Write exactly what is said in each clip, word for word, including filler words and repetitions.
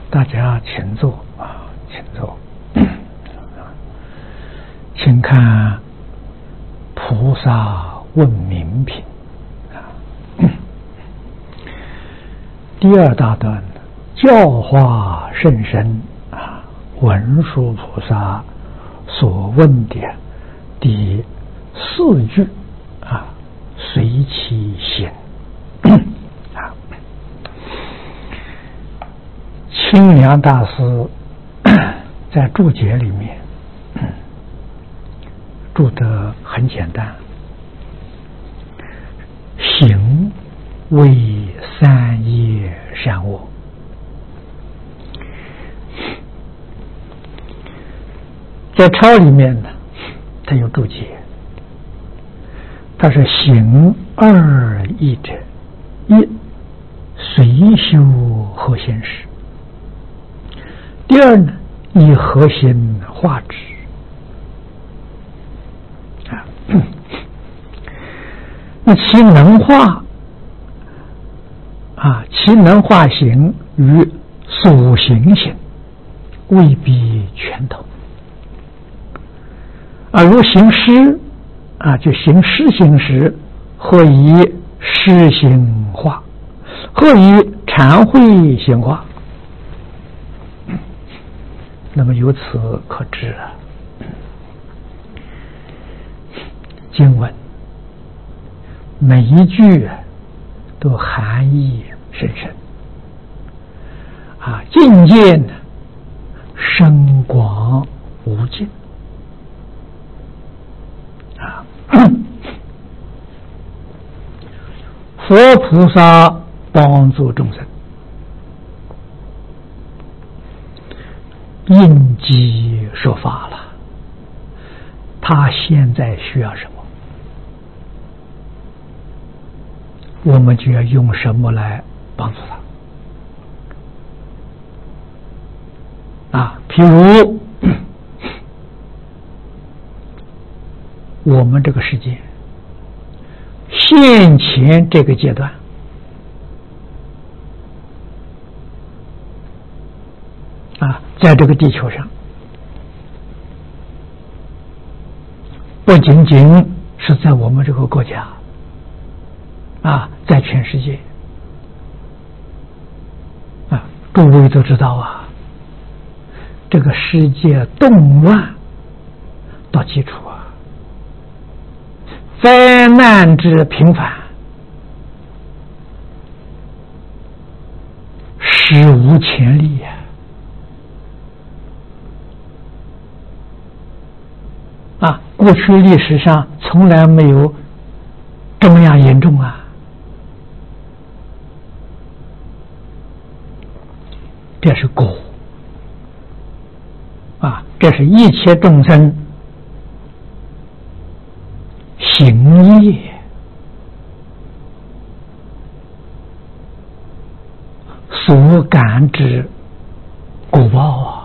大家请坐啊，请坐。请看《菩萨问名品》啊，第二大段，教化甚深啊，文殊菩萨所问的第四句啊，随其行啊。清凉大师在注解里面注得很简单，行为三业善恶。在抄里面呢，他有注解，他是行二义者，一随修和现实，第二呢，以核心化之啊。那其能化啊，其能化行与所行行未必全同啊。如行施啊，就行施行时，或以施行化，或以禅会行化。那么由此可知啊，经文每一句都含义深深啊，境界呢深广无尽啊。佛菩萨帮助众生，应机说法了，他现在需要什么，我们就要用什么来帮助他啊。譬如我们这个世界现前这个阶段啊，在这个地球上，不仅仅是在我们这个国家啊，在全世界啊，诸位都知道啊，这个世界动乱到基础啊，灾难之频繁，史无前例呀！啊，过去历史上从来没有这么样严重啊！这是果啊，这是一切众生行业所感之果报啊！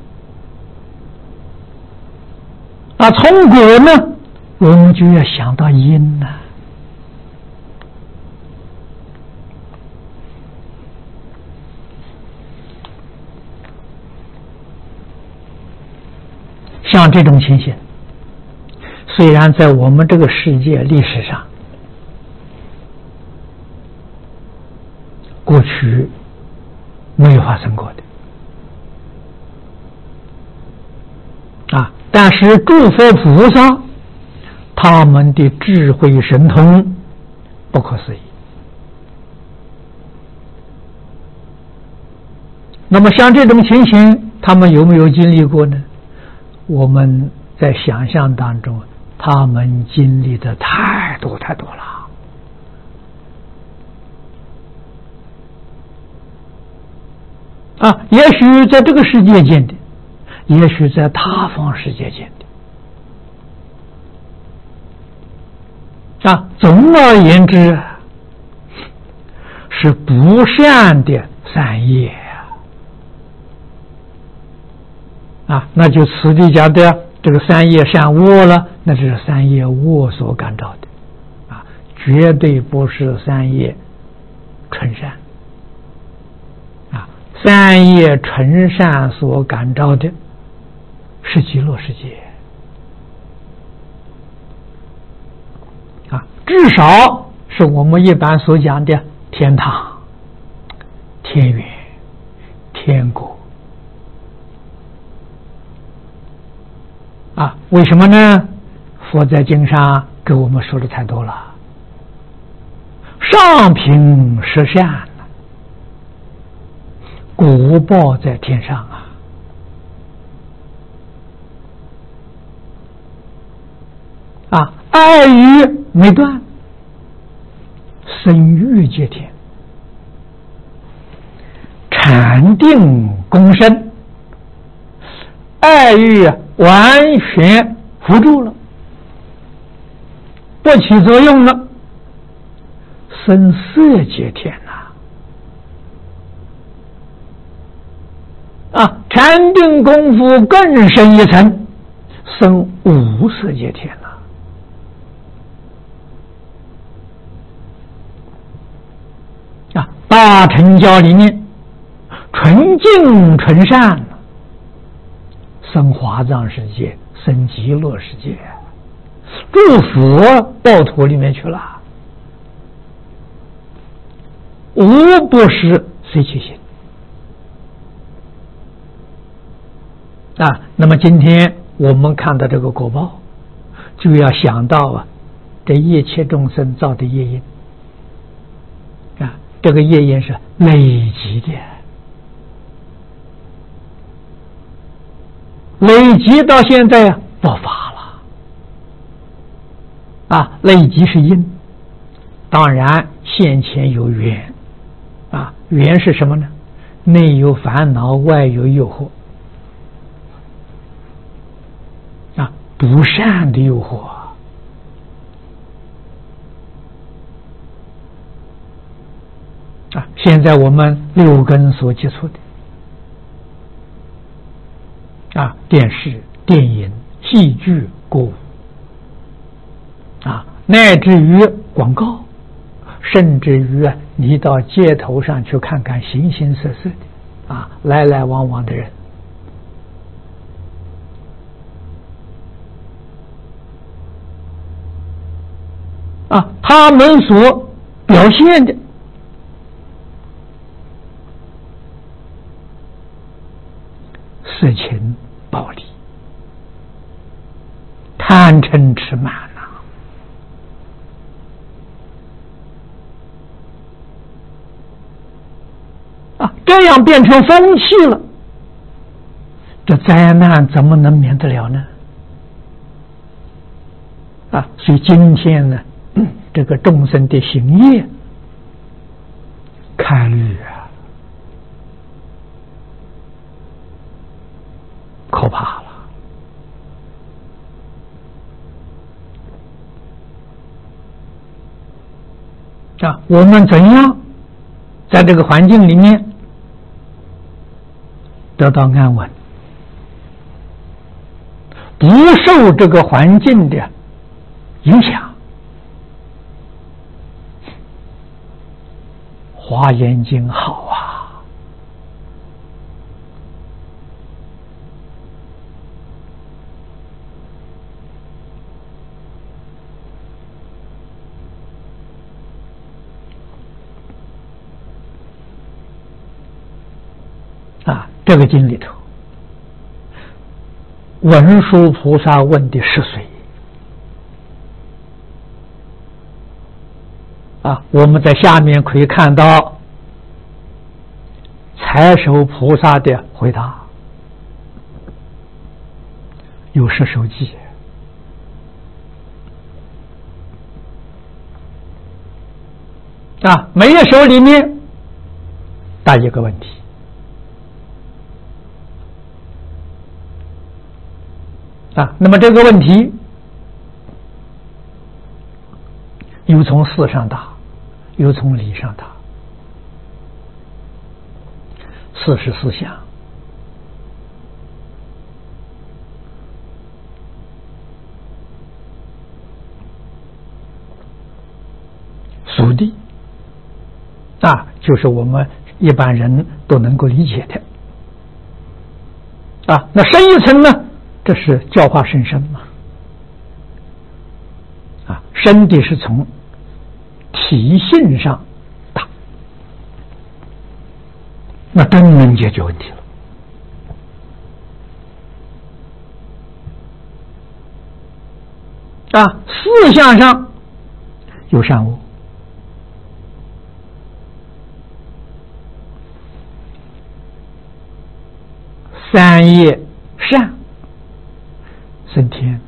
啊，从果呢，我们就要想到因呢、啊。像这种情形，虽然在我们这个世界历史上过去没有发生过的啊，但是诸佛菩萨他们的智慧神通不可思议。那么像这种情形，他们有没有经历过呢？我们在想象当中，他们经历的太多太多了啊！也许在这个世界见的，也许在他方世界见的啊。总而言之，是不善的善业啊，那就此地讲的这个三业善恶了，那是三业恶所感召的啊，绝对不是三业纯善啊。 三业纯善所感召的是极乐世界啊，至少是我们一般所讲的天堂、天园、天国啊。为什么呢？佛在经上给我们说的太多了，上品十善，果报在天上啊！啊，爱语没断，生欲皆天，禅定共生，爱欲完全扶住了，不起作用了，生色皆天呐！啊，禅定功夫更深一层，生无色界天呐！啊，大乘教里面纯净纯善，生华藏世界，生极乐世界，入佛报土里面去了，无不是随其心。啊，那么今天我们看到这个果报，就要想到啊，这一切众生造的业因啊，这个业因是累积的，累积到现在啊爆发了啊，累积是因，当然现前有缘啊，缘是什么呢？内有烦恼，外有诱惑。不善的诱惑啊！现在我们六根所接触的啊，电视、电影、戏剧、歌舞啊，乃至于广告，甚至于你到街头上去看看形形色色的啊，来来往往的人。啊，他们所表现的色情、暴力、贪嗔痴慢呐，啊，这样变成风气了，这灾难怎么能免得了呢？啊，所以今天呢，这个众生的行业开律啊，可怕了啊！我们怎样在这个环境里面得到安稳，不受这个环境的影响？华严经好啊，啊，这个经里头，文殊菩萨问的是谁？啊，我们在下面可以看到财首菩萨的回答，有十首偈啊，每一首里面答一个问题啊，那么这个问题有从事上答，有从理上答。事是思想，属地啊，就是我们一般人都能够理解的。啊，那深一层呢？这是教化甚深嘛。啊，深的是从体性上打，那真能解决问题了。啊，思想上有善恶，三业善升天，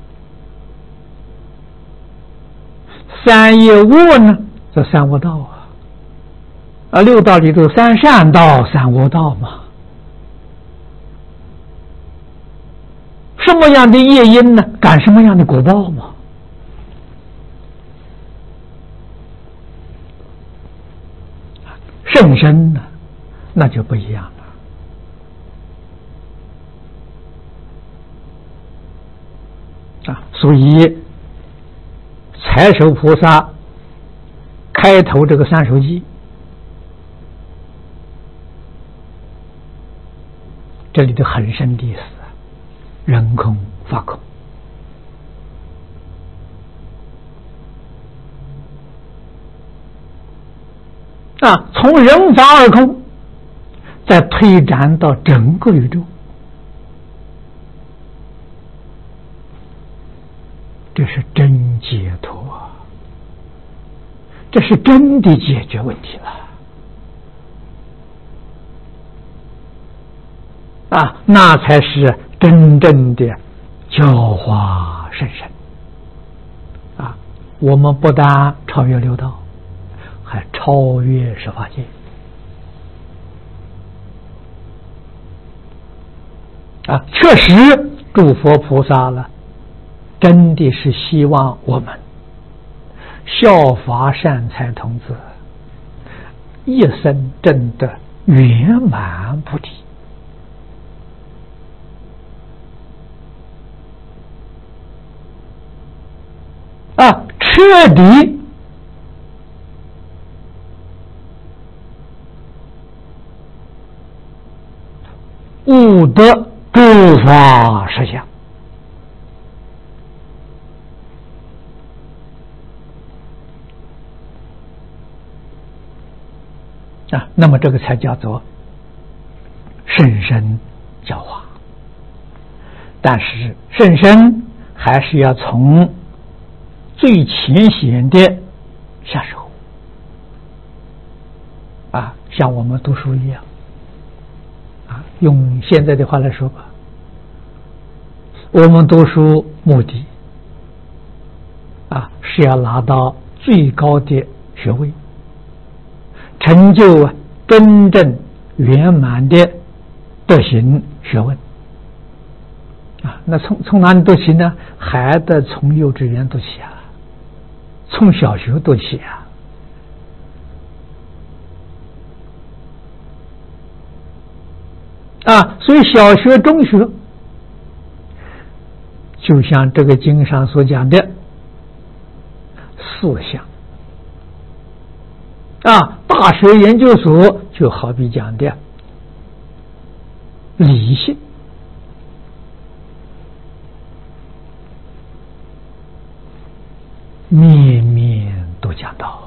三业恶呢？这三恶道啊，啊，六道里头三善道、三恶道嘛。什么样的业因呢？感什么样的果报嘛？甚深呢，那就不一样了啊！所以财首菩萨开头这个三首偈，这里头很深的意思。人空法空啊，从人法而空，再推展到整个宇宙，这是真解脱，这是真的解决问题了啊，那才是真正的教化甚深啊！我们不但超越六道，还超越十法界啊！确实，诸佛菩萨了，真的是希望我们效法善财童子，一生真的圆满菩提。啊，彻底悟得诸法实相啊，那么这个才叫做甚深教化。但是甚深还是要从最浅显的下手啊，像我们读书一样啊，用现在的话来说吧，我们读书目的啊是要拿到最高的学位，成就啊真正圆满的德行学问啊。那从从哪里读起呢？还得从幼稚园读起啊，从小学读起啊。啊，所以小学、中学，就像这个经上所讲的四项啊，大学研究所就好比讲的理性，面面都讲到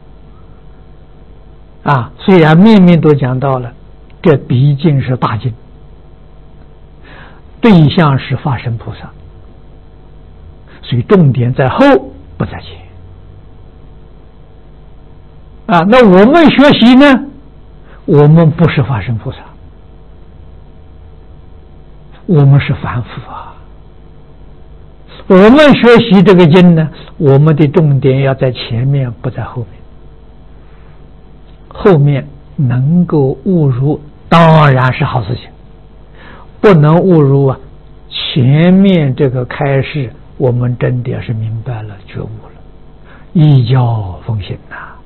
啊，虽然面面都讲到了，这毕竟是大经，对象是法身菩萨，所以重点在后不在前啊。那我们学习呢，我们不是法身菩萨，我们是凡夫啊。我们学习这个经呢，我们的重点要在前面，不在后面。后面能够悟入当然是好事情，不能误入啊！前面这个开示，我们真的是明白了、觉悟了，依教奉行呐、啊，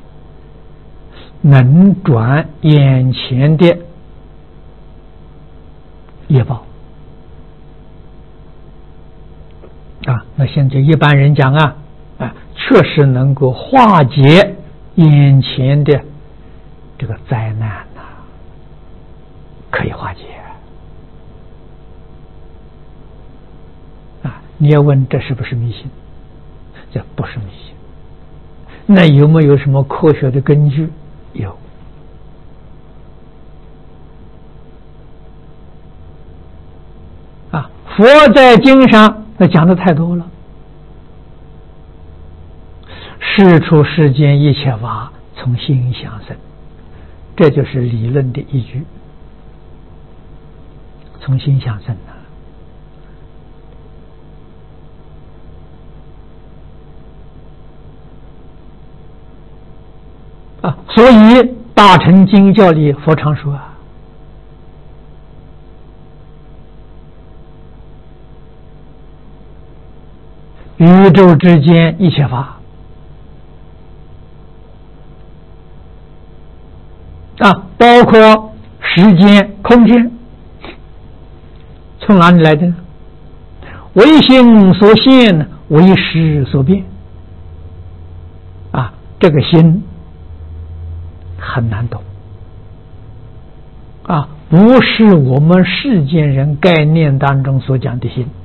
能转眼前的业报啊！那现在一般人讲啊啊，确实能够化解眼前的这个灾难呐、啊。 可以化解啊！你要问这是不是迷信？这不是迷信。那有没有什么科学的根据？有。啊，佛在经上那讲的太多了。事出世间一切法从心想生，这就是理论的依据。从心想生啊，啊，所以大乘经教里佛常说啊，宇宙之间一切法啊，包括时间、空间，从哪里来的呢？唯心所现，唯识所变。啊，这个心很难懂啊，不是我们世间人概念当中所讲的心。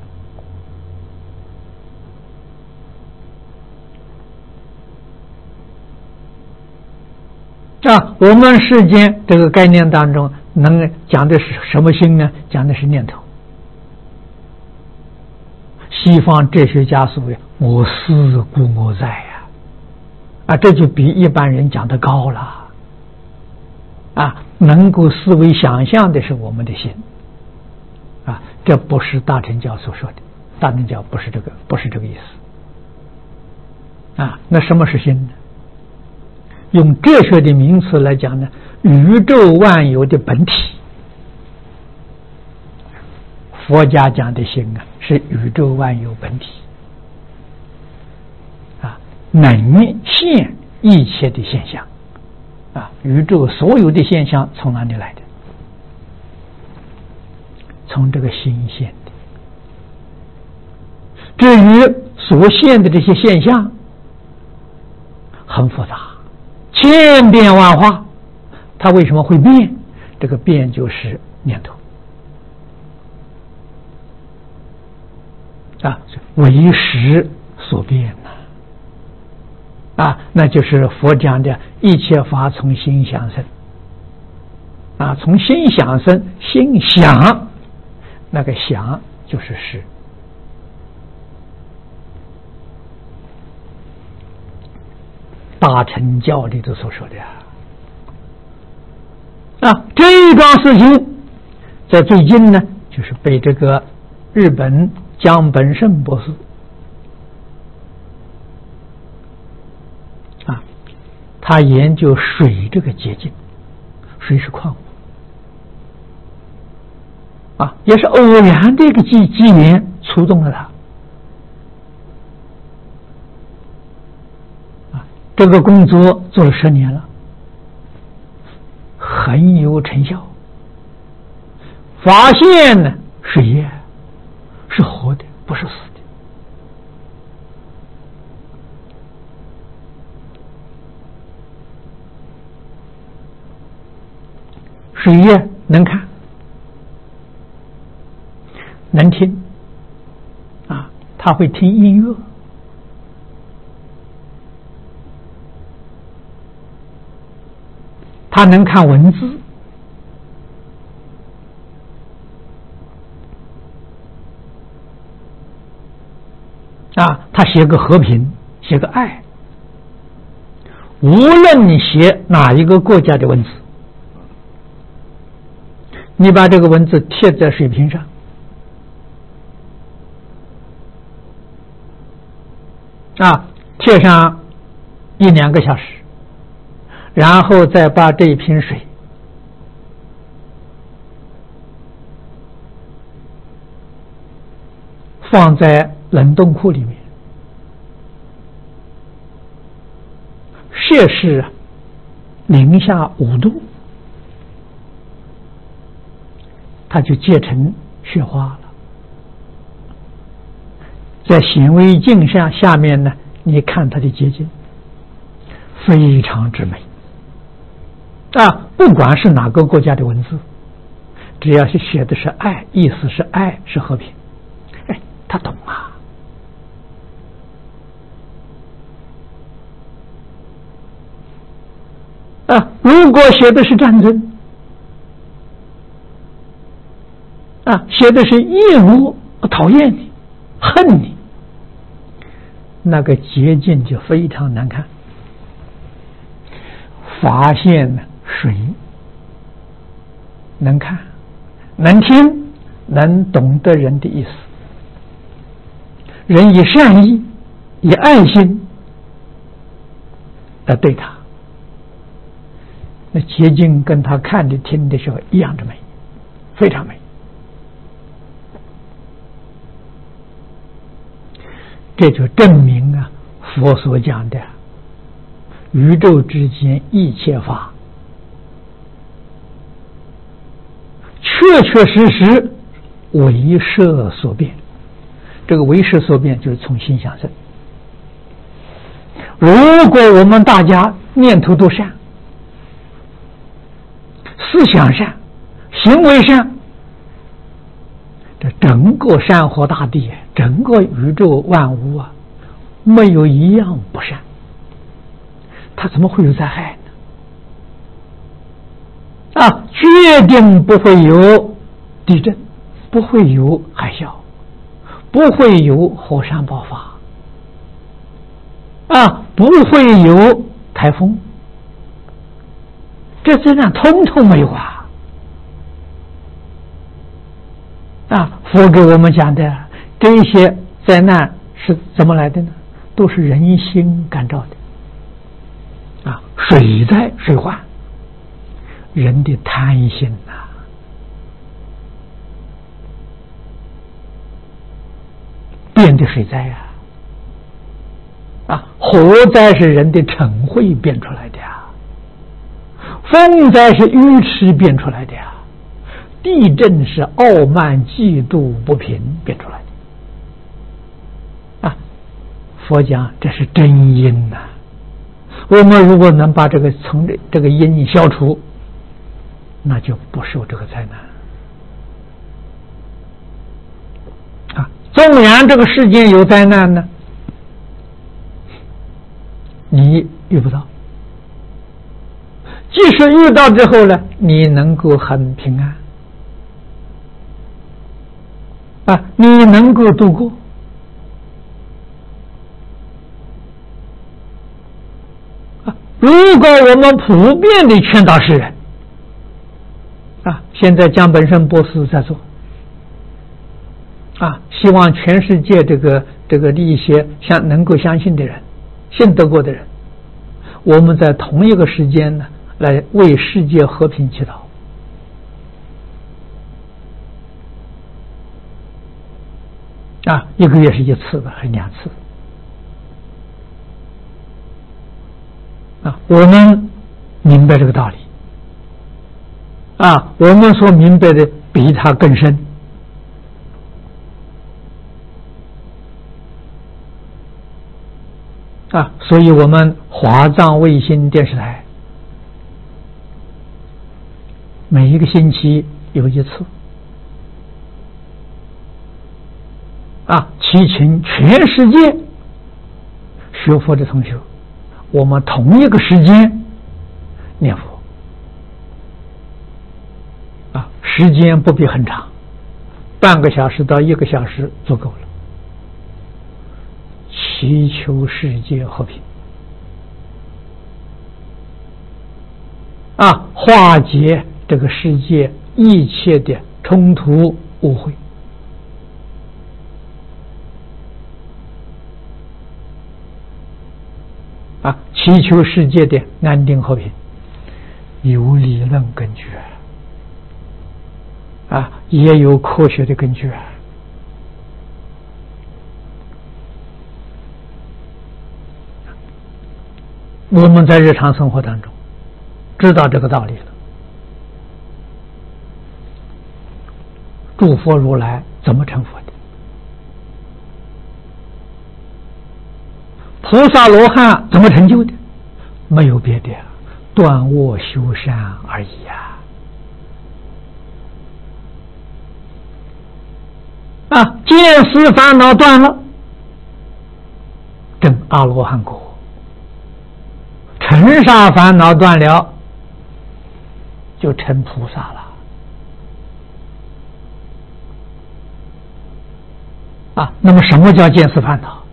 啊，我们世间这个概念当中能讲的是什么心呢？讲的是念头。西方哲学家所谓我思故我在呀，啊，这就比一般人讲的高了。啊，能够思维想象的是我们的心。啊，这不是大乘教所说的，大乘教不是这个，不是这个意思。啊，那什么是心呢？用哲学的名词来讲呢，宇宙万有的本体。佛家讲的心啊，是宇宙万有本体啊，能现一切的现象啊，宇宙所有的现象从哪里来的？从这个心现的。至于所现的这些现象，很复杂。千变万化，它为什么会变？这个变就是念头啊，为识所变呐啊，那就是佛讲的一切法从心想生啊，从心想生，心想，那个想就是识。大乘教里头所说的啊，这一桩事情在最近呢，就是被这个日本江本胜博士啊，他研究水这个结晶，水是矿物啊，也是偶然的一个机机缘触动了他。这个工作做了十年了，很有成效。发现呢，水液是活的，不是死的。水液能看，能听，啊，他会听音乐。他能看文字啊，他写个和平，写个爱，无论你写哪一个国家的文字，你把这个文字贴在水瓶上啊，贴上一两个小时，然后再把这一瓶水放在冷冻库里面，摄氏零下五度，它就结成雪花了。在显微镜下下面呢，你看它的结晶，非常之美。啊，不管是哪个国家的文字， 只要是写的是爱，意思是爱是和平，哎，他懂啊。啊，如果写的是战争，啊，写的是厌恶、讨厌你、恨你，那个结境就非常难看。发现呢，谁能看、能听、能懂得人的意思，人以善意、以爱心来对他，那结境跟他看的、听的时候一样的美，非常美。这就证明啊，佛所讲的宇宙之间一切法，确确实实为摄所变。这个为摄所变就是从心想生。如果我们大家念头都善，思想善，行为善，这整个山河大地，整个宇宙万物啊，没有一样不善，它怎么会有灾害呢？啊，决定不会有地震，不会有海啸，不会有火山爆发，啊，不会有台风，这灾难通通没有啊！啊，佛给我们讲的这些灾难是怎么来的呢？都是人心感召的。啊，水灾、水患，人的贪心呐、啊，变的水灾啊！啊，火灾是人的嗔恚变出来的呀，风灾是愚痴变出来的呀，地震是傲慢、嫉妒、不平变出来的。啊，佛讲这是真因呐、啊。我们如果能把这个从这这个因消除，那就不受这个灾难。啊，纵然这个世界有灾难呢，你遇不到，即使遇到之后呢，你能够很平安，啊，你能够度过。啊，如果我们普遍的劝导世人，啊，现在江本胜博士在做，啊，希望全世界这个这个一些相能够相信的人，信得过的人，我们在同一个时间呢，来为世界和平祈祷。啊，一个月是一次吧，还是两次？啊，我们明白这个道理。啊，我们所明白的比他更深。啊，所以我们华藏卫星电视台每一个星期有一次，啊，祈请全世界学佛的同学，我们同一个时间念佛，啊，时间不必很长，半个小时到一个小时足够了。祈求世界和平，啊，化解这个世界一切的冲突误会，啊，祈求世界的安定和平，有理论根据啊，也有科学的根据啊。我们在日常生活当中知道这个道理了。诸佛如来怎么成佛的？菩萨罗汉怎么成就的？没有别的，断恶修善而已呀！ 啊，见思烦恼断了，证阿罗汉果；尘沙烦恼断了，就成菩萨了。啊，那么什么叫见思烦恼？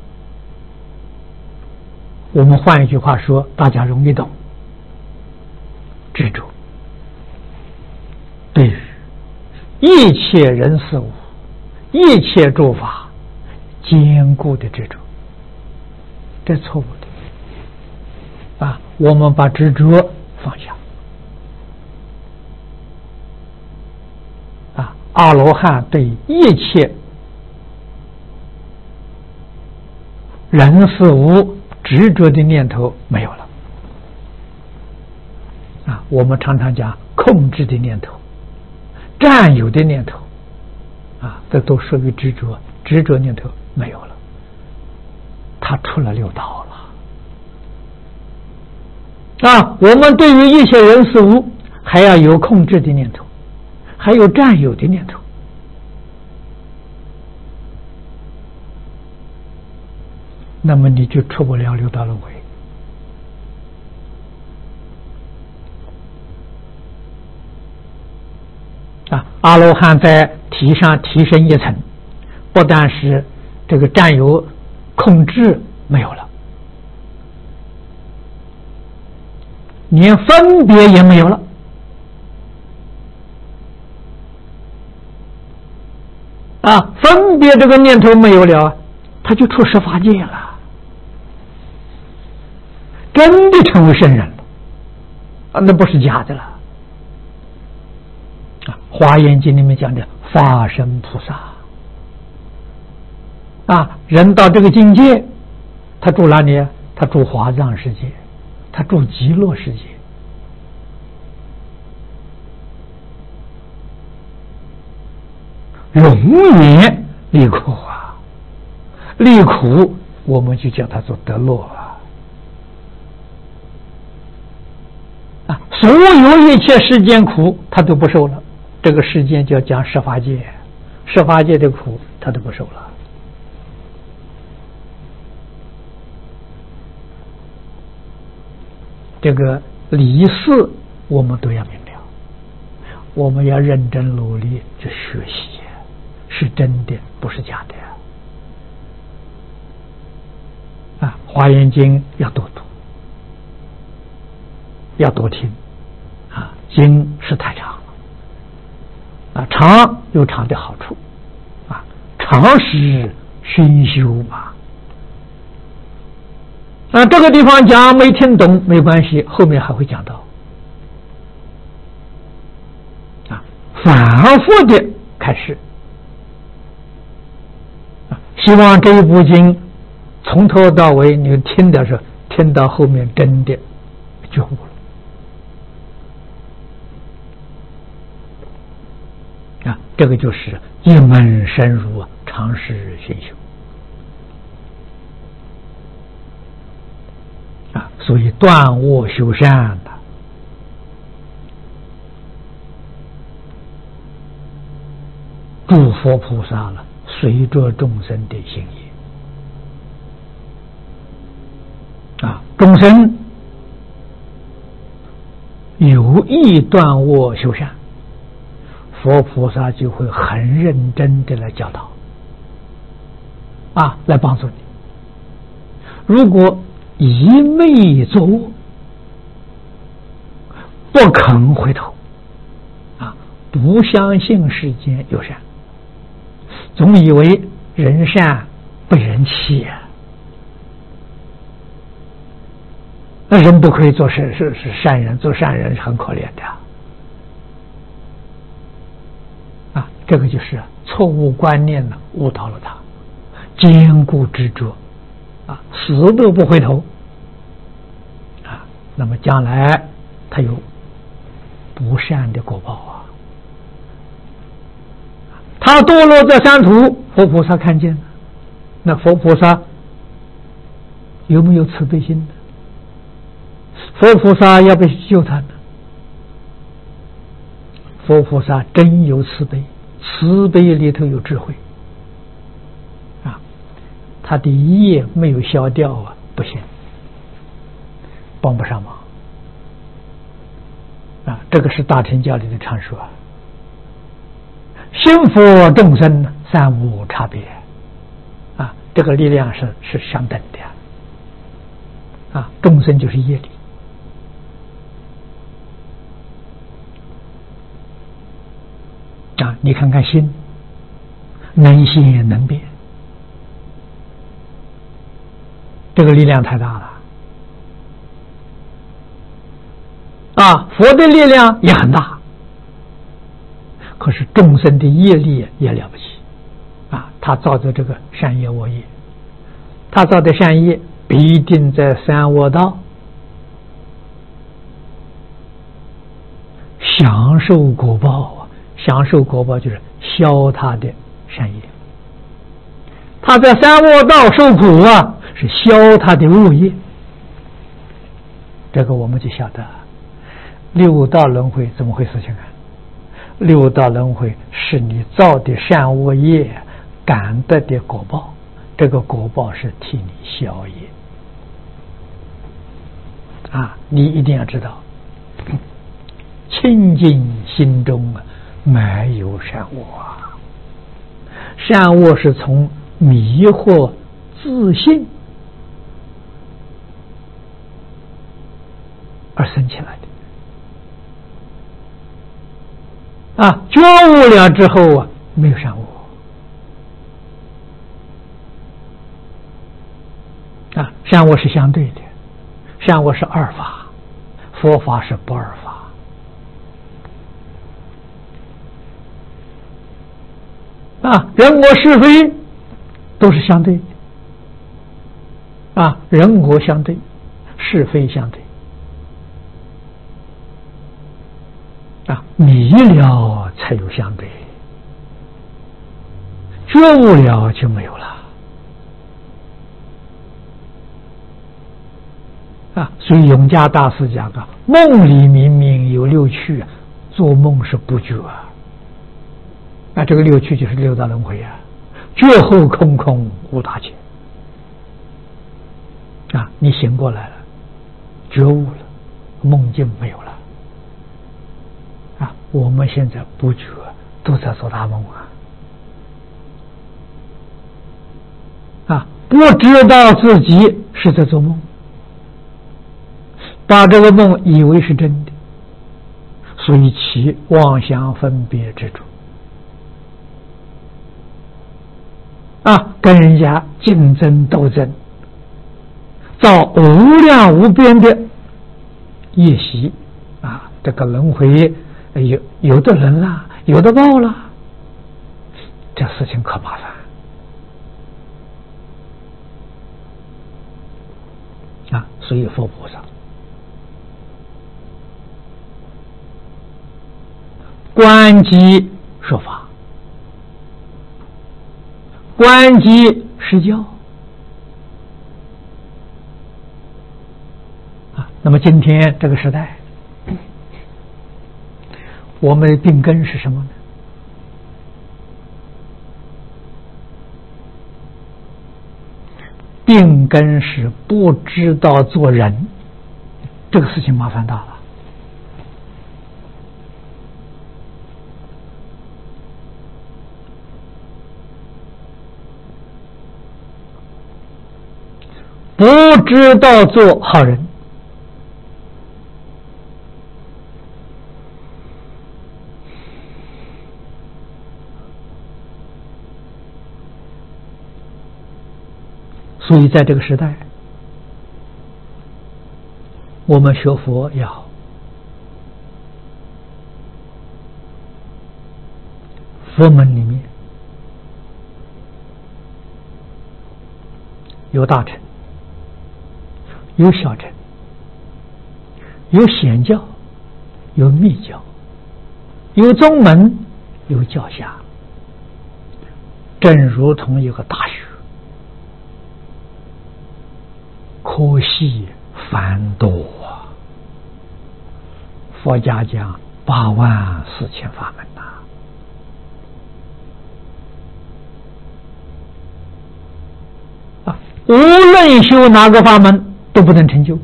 我们换一句话说，大家容易懂：执着，对于一切人事物、一切诸法坚固的执着，这错误的。啊，我们把执着放下。啊，阿罗汉对一切人事物执着的念头没有了。啊，我们常常讲控制的念头、占有的念头，啊，这都属于执着，执着念头没有了，他出了六道了。啊，我们对于一些人事物还要有控制的念头，还有占有的念头。那么你就出不了六道轮回。啊，阿罗汉在提上提升一层，不但是这个占有控制没有了，连分别也没有了。啊，分别这个念头没有了，他就出十法界了。真的成为圣人了啊，那不是假的了啊！《华严经》里面讲的法身菩萨啊，人到这个境界，他住哪里？他住华藏世界，他住极乐世界。永远离苦啊，离苦我们就叫他做得乐啊。啊，所有一切世间苦他都不受了，这个世间就讲十法界，十法界的苦他都不受了。这个理事我们都要明了，我们要认真努力去学习，是真的不是假的啊！《华严经》要多读，要多听啊！经是太长了啊，长有长的好处啊，长时熏修嘛。啊，这个地方讲没听懂没关系，后面还会讲到啊，反复的开始啊，希望这一部经从头到尾你听的时候，听到后面真的觉悟了啊，这个就是一门深入，长时熏修。啊，所以断恶修善的，诸佛菩萨了，随着众生的心意啊，众生有意断恶修善，佛菩萨就会很认真的来教导啊，来帮助你。如果一昧作恶，不肯回头啊，不相信世间有善，总以为人善被人欺啊，那人不可以做善是是善人，做善人是很可怜的啊，这个就是错误观念呢，误导了他，坚固执着啊，死都不回头啊，那么将来他有不善的果报啊。他堕落在山途，佛菩萨看见了，那佛菩萨有没有慈悲心呢？佛菩萨要不要救他呢？佛菩萨真有慈悲，慈悲里头有智慧他的业没有消掉啊，不行，帮不上忙啊。这个是大乘教里的常说啊。心佛众生三无差别啊，这个力量是是相等的啊。众生就是业力啊，你看看心能现能变，这个力量太大了啊。佛的力量也很大，可是众生的业力也了不起啊！他造的这个善业恶业，他造的善业必定在三恶道享受果报啊！享受果报就是消他的善业，他在三恶道受苦啊，是消他的恶业。这个我们就晓得六道轮回怎么回事情啊？六道轮回是你造的善恶业感得的果报，这个果报是替你消业啊！你一定要知道，清净心中啊没有善恶啊，善恶是从迷惑自信而生起来的啊，觉悟了之后啊，没有善恶啊，善恶是相对的，善恶是二法，佛法是不二法啊，人我是非都是相对的啊，人我相对，是非相对啊，迷了才有相对，觉悟了就没有了啊。所以永嘉大师讲啊，梦里明明有六趣，做梦是不觉啊。那这个六趣就是六道轮回啊，觉后空空无大千啊，你醒过来了，觉悟了，梦境没有了啊。我们现在不觉，都在做大梦啊啊，不知道自己是在做梦，把这个梦以为是真的，所以起妄想分别执着啊，跟人家竞争斗争，造无量无边的业习啊，这个轮回有有的人啦，有的报啦，这事情可麻烦啊。所以佛菩萨观机说法，观机施教啊。那么今天这个时代，我们的病根是什么呢？病根是不知道做人，这个事情麻烦大了。不知道做好人，所以在这个时代，我们学佛也好，佛门里面有大乘，有小乘，有显教，有密教，有宗门，有教下，正如同一个大学，可惜繁多啊！佛家讲八万四千法门呐、 无论修哪个法门都不能成就。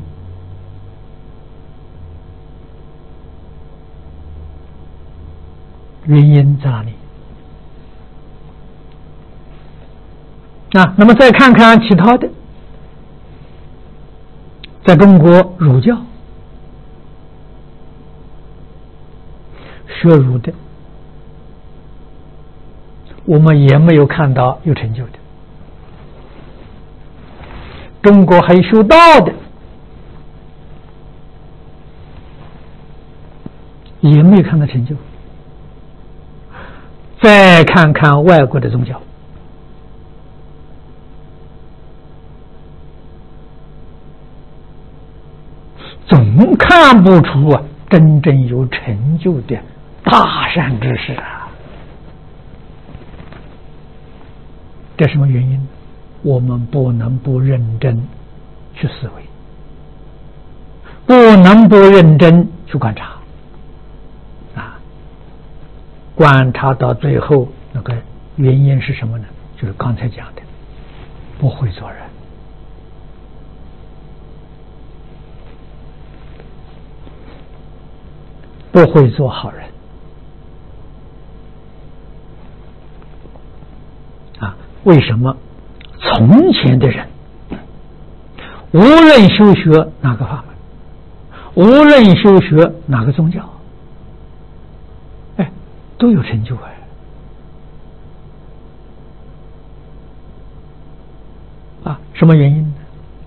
原因在哪里？啊，那么再看看其他的，在中国儒教学儒的，我们也没有看到有成就的。中国还有修道的，也没有看到成就。再看看外国的宗教，总看不出啊真正有成就的大善之士啊。这什么原因？我们不能不认真去思维，不能不认真去观察啊。观察到最后，那个原因是什么呢？就是刚才讲的，不会做人，不会做好人啊。为什么从前的人无论修学哪个法门，无论修学哪个宗教，哎，都有成就哎。啊，什么原因呢？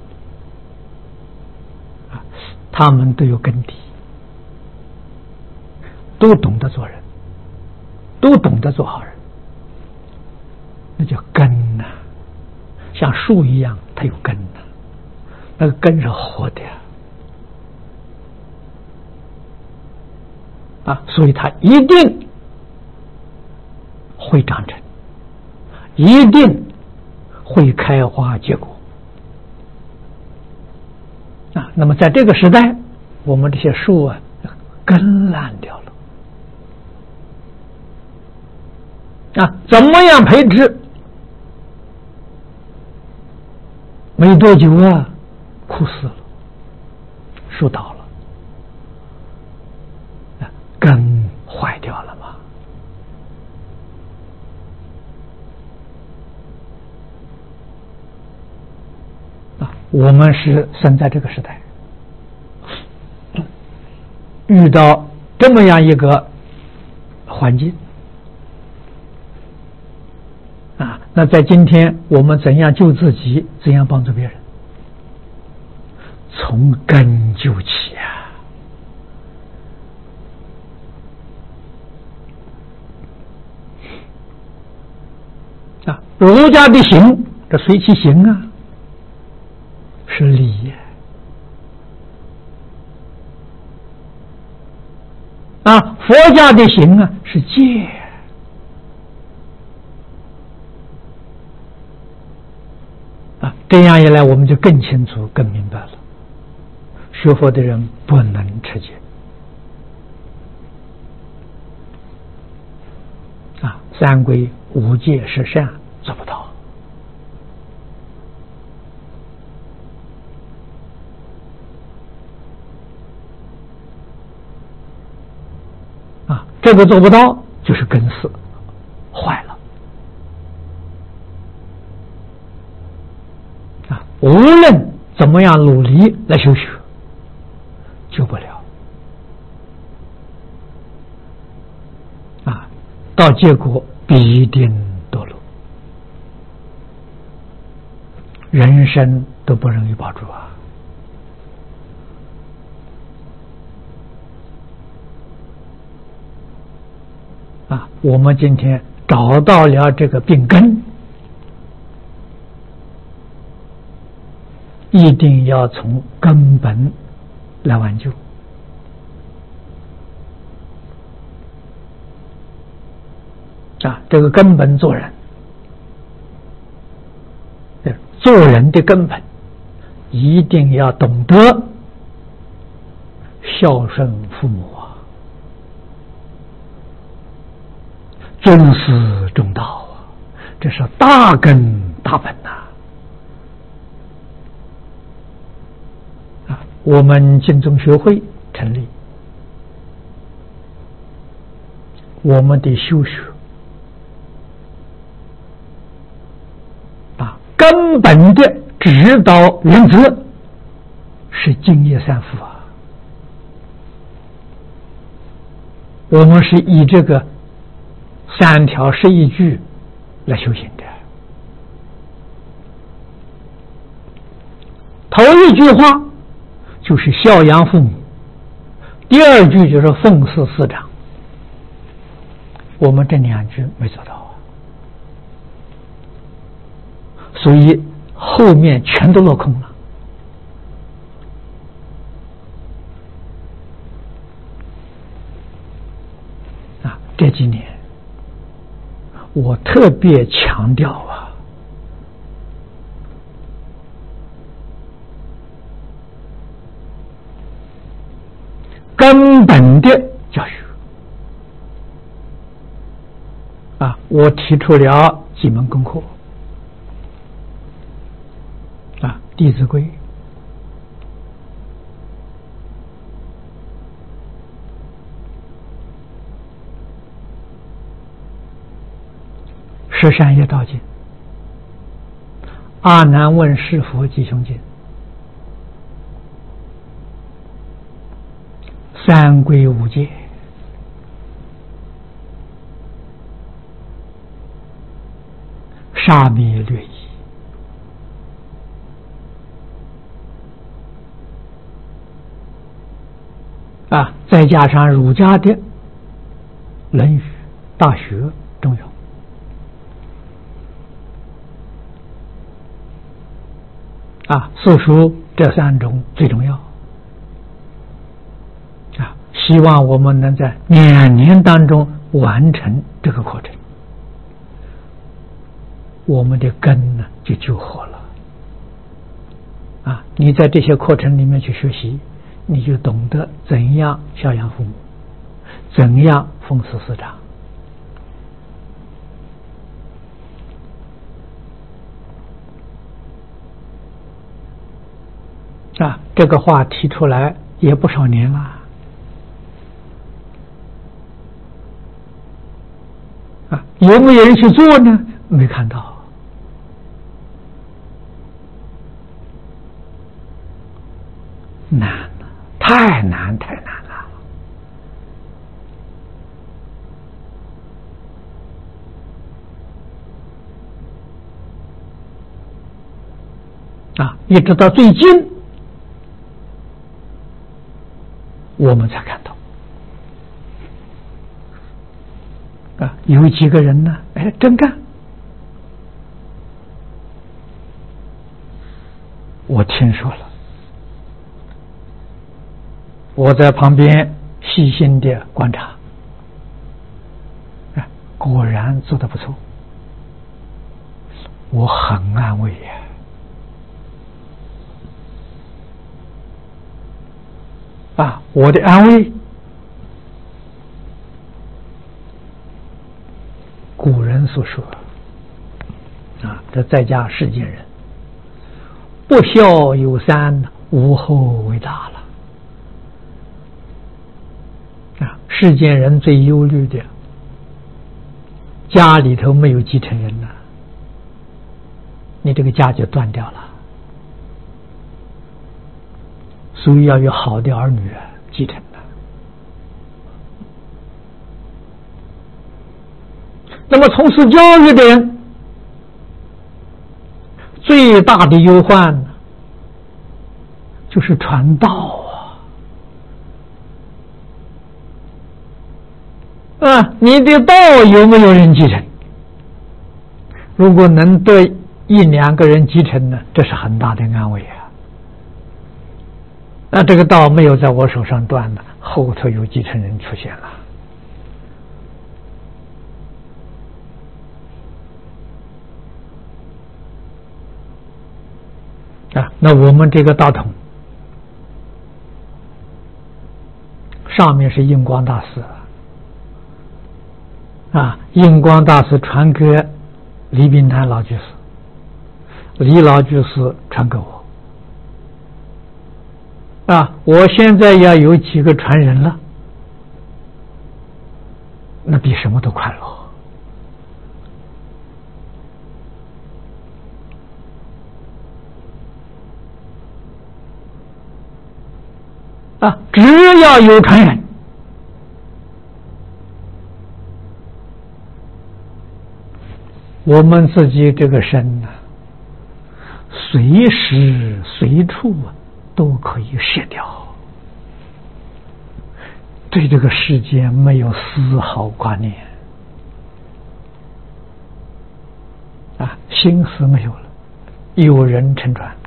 啊，他们都有根底，都懂得做人，都懂得做好人，那叫根呐、啊，像树一样，它有根呐、啊，那个根是活的呀，啊，所以它一定会长成，一定会开花结果啊。那么在这个时代，我们这些树啊，根烂掉了啊，怎么样培植？没多久啊，枯死了，树倒了，根坏掉了嘛。啊，我们是生在这个时代，遇到这么样一个环境啊，那在今天我们怎样救自己，怎样帮助别人？从根救起啊！啊，儒家的行，这随其行啊，是礼啊；佛家的行啊，是戒。啊，这样一来，我们就更清楚、更明白了。学佛的人不能持戒啊，三规五戒十善做不到啊，这个做不到就是根死坏了啊！无论怎么样努力来修学，救不了啊！到结果必定堕落，人生都不容易保住啊！啊，我们今天找到了这个病根，一定要从根本来挽救啊！这个根本做人，做人的根本一定要懂得孝顺父母啊，尊师重道啊，这是大根大本呐！ 我们净宗学会成立，我们的修学啊，根本的指导原则是净业三福啊。我们是以这个三条十一句来修行的。头一句话就是孝养父母，第二句就是奉事师长。我们这两句没做到啊，所以后面全都落空了。啊，这几年我特别强调啊，根本的教育啊，我提出了几门功课啊，《弟子规》、十善业道经、阿难问是佛吉凶经、三归五戒、沙弥略仪啊，再加上儒家的《论语》《大学》《中庸》啊，素书这三种最重要啊，希望我们能在两年当中完成这个课程，我们的根呢就救活了啊！你在这些课程里面去学习，你就懂得怎样孝养父母，怎样奉事师长啊！这个话提出来也不少年了啊！有没有人去做呢？没看到。难了，太难太难了啊！一直到最近我们才看到啊，有几个人呢，哎，真干。我听说了，我在旁边细心的观察，啊，果然做得不错，我很安慰呀。啊，我的安慰，古人所说啊，这在家世间人，不孝有三，无后为大了。啊，世间人最忧虑的，家里头没有继承人了，你这个家就断掉了。所以要有好的儿女继承的。那么从事教育的人，最大的忧患呢，就是传道啊！啊，你的道有没有人继承？如果能得一两个人继承呢，这是很大的安慰啊。那这个道没有在我手上断了，后头有继承人出现了啊。那我们这个道统上面是印光大师啊，印光大师传给李炳南老居士，李老居士传给我啊，我现在要有几个传人了，那比什么都快乐。啊，只要有传人，我们自己这个身呢、啊，随时随处啊都可以舍掉，对这个世界没有丝毫挂念啊，心思没有了，有人乘船。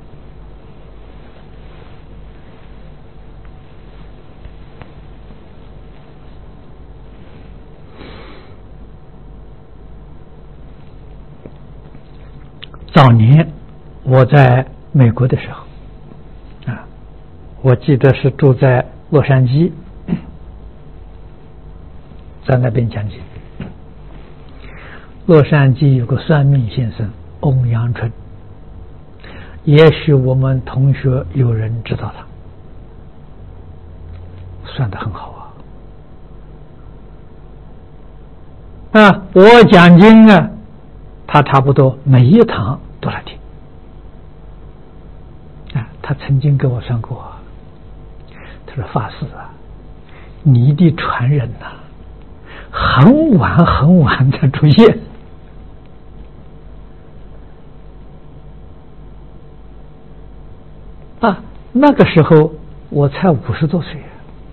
早年我在美国的时候啊，我记得是住在洛杉矶，在那边讲经。洛杉矶有个算命先生欧阳春，也许我们同学有人知道他，算得很好啊。啊，我讲经啊，他差不多每一堂都来听啊。他曾经跟我说过，他说法师啊，你的传人呐、啊，很晚很晚才出现啊。那个时候我才五十多岁，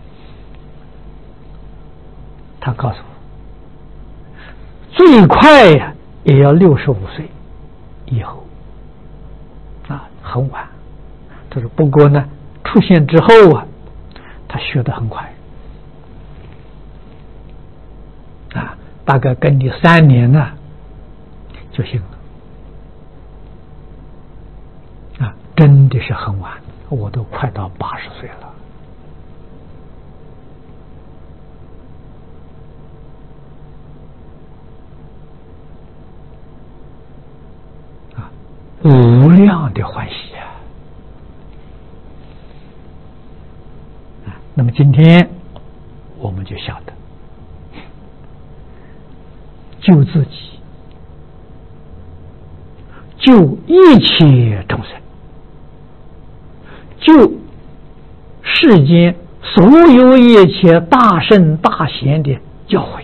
他告诉我，最快呀、啊、也要六十五岁以后啊，很晚。他说不过呢，出现之后啊，他学得很快啊，大概跟你三年呢就行了啊，真的是很晚，我都快到八十岁了啊，无量的欢喜啊！啊，那么今天我们就晓得救自己，救一切众生，救世间所有一切大圣大贤的教诲，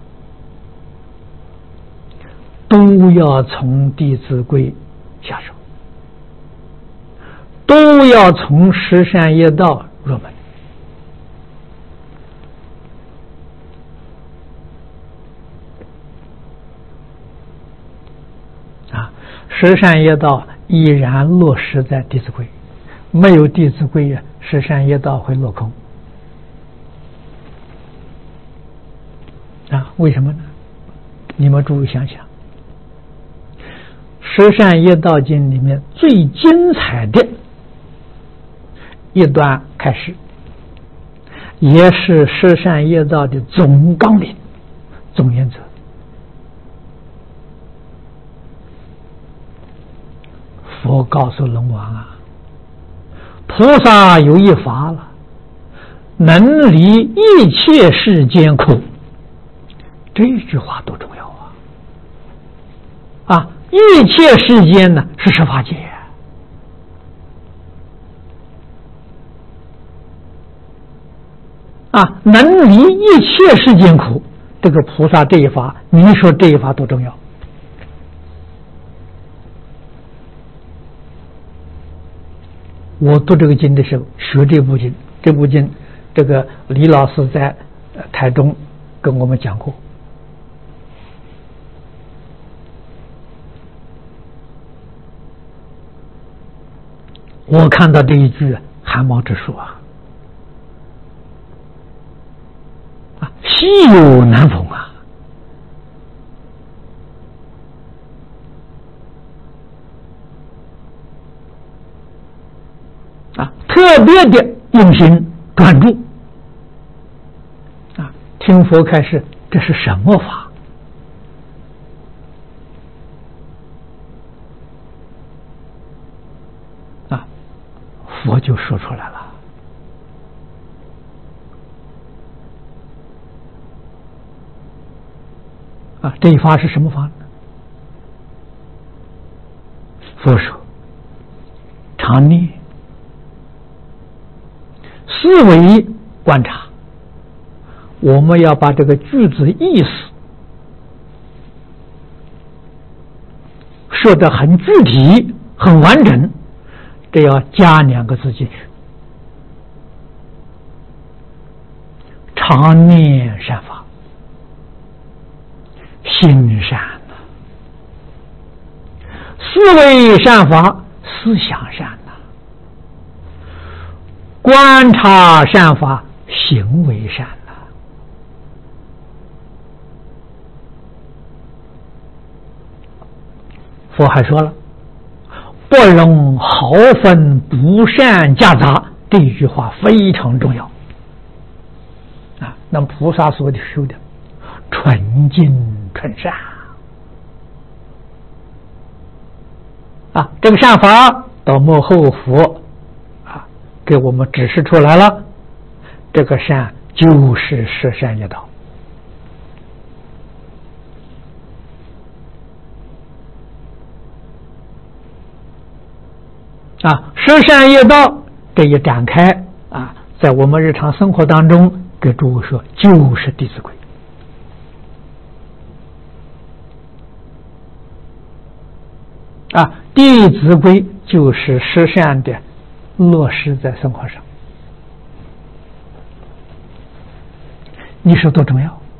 都要从《弟子规》下手，都要从十善业道入门啊！十善业道依然落实在《弟子规》，没有《弟子规》啊，十善业道会落空啊！为什么呢？你们注意想想，《十善业道经》里面最精彩的一段开始，也是十善业道的总纲领、总原则。佛告诉龙王啊，菩萨有一法了，能离一切世间苦。这句话多重要啊！啊，一切世间呢是十法界啊，能离一切世间苦，这个菩萨这一法，你说这一法多重要？我读这个经的时候，学这部经，这部经，这个李老师在台中跟我们讲过。我看到这一句汗毛直竖啊！啊，稀有难逢啊！啊，特别的用心专注啊！听佛开示，这是什么法？啊，佛就说出来了啊，这一法是什么法呢？佛说常念，思维观察，我们要把这个句子意思说得很具体很完整，这要加两个字进去，常念善法，心善呐、思维善法，思想善呐、观察善法，行为善呐、佛还说了，不容毫分不善夹杂，这一句话非常重要啊！那么菩萨所修的纯净纯善啊，这个善法到末后佛啊给我们指示出来了，这个善就是十善业道。啊，十善业道这一展开啊，在我们日常生活当中，给诸位说，就是《弟子规》啊，《弟子规》就是十善的落实在生活上，你说多重要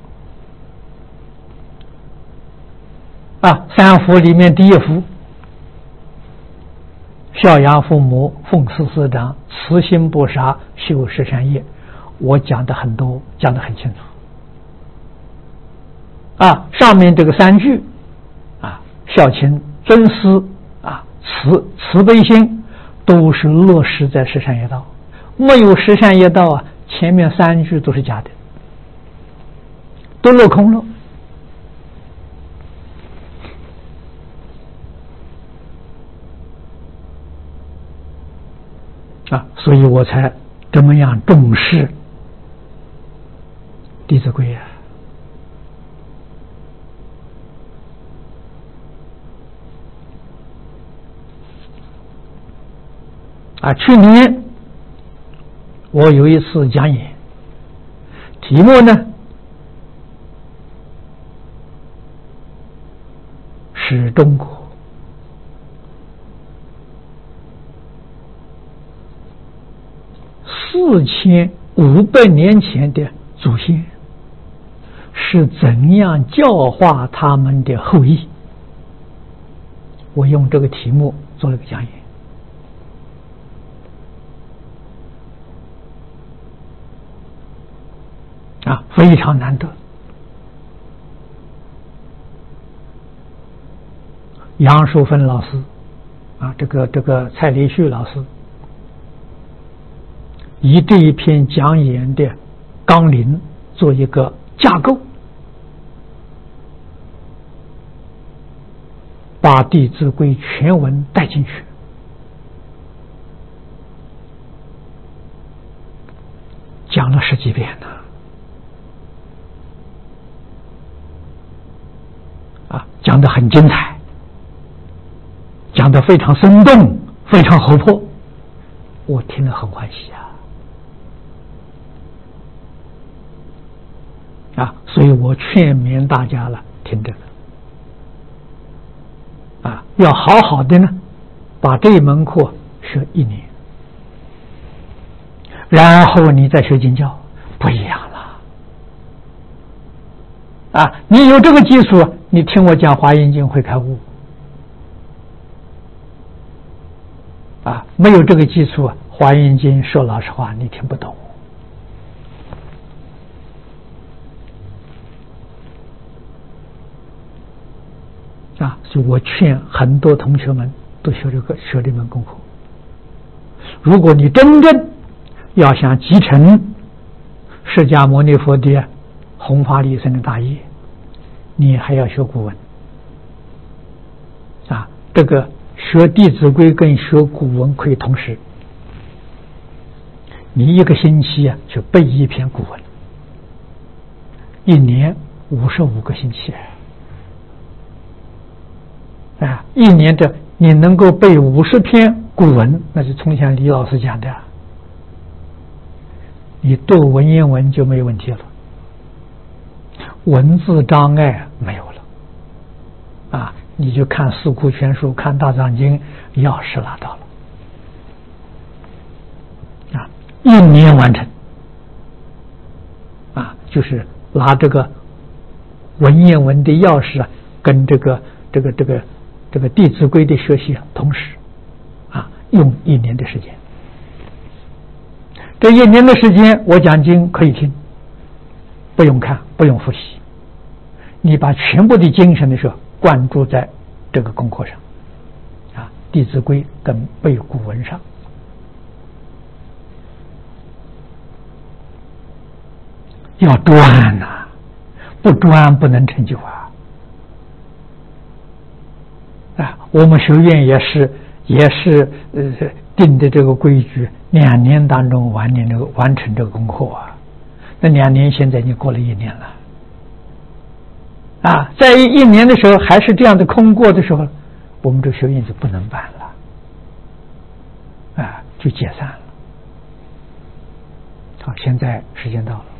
啊！三福里面第一福，孝养父母，奉事师长，慈心不杀，修十善业，我讲的很多，讲的很清楚啊。上面这个三句啊，孝亲、尊师啊，慈慈悲心，都是落实在十善业道。没有十善业道啊，前面三句都是假的，都落空了。啊，所以我才这么样重视《弟子规》啊！啊，去年我有一次讲演，题目呢是中国四千五百年前的祖先是怎样教化他们的后裔。我用这个题目做了个讲演啊，非常难得。杨淑芬老师啊，这个这个蔡礼旭老师，以这一篇讲演的纲领做一个架构，把《弟子规》全文带进去，讲了十几遍呢。啊，讲得很精彩，讲得非常生动，非常活泼，我听了很欢喜啊！啊，所以我劝勉大家了，听这个啊，要好好的呢，把这一门课学一年，然后你再学经教，不一样了啊！你有这个基础，你听我讲《华严经》会开悟啊！没有这个基础，《华严经》说老实话，你听不懂。啊，所以我劝很多同学们都学这个学这门功课。如果你真正要想继承释迦牟尼佛的弘法利生的大业，你还要学古文啊。这个学《弟子规》跟学古文可以同时。你一个星期啊，去背一篇古文，一年五十五个星期啊！一年的你能够背五十篇古文，那是从前李老师讲的，你读文言文就没有问题了，文字障碍没有了啊！你就看《四库全书》，看《大藏经》，钥匙拿到了啊！一年完成啊，就是拿这个文言文的钥匙啊，跟这个这个这个这个《弟子规》的学习同时啊，用一年的时间。这一年的时间，我讲经可以听，不用看，不用复习，你把全部的精神的时候灌注在这个功课上啊，《弟子规》跟背古文上。要专呐、啊，不专不能成就啊！啊，我们学院也是也是呃定的这个规矩，两年当中完年这个完成这个功课啊。那两年现在已经过了一年了，啊，在一年的时候还是这样的空过的时候，我们这个学院就不能办了，啊，就解散了。好，现在时间到了。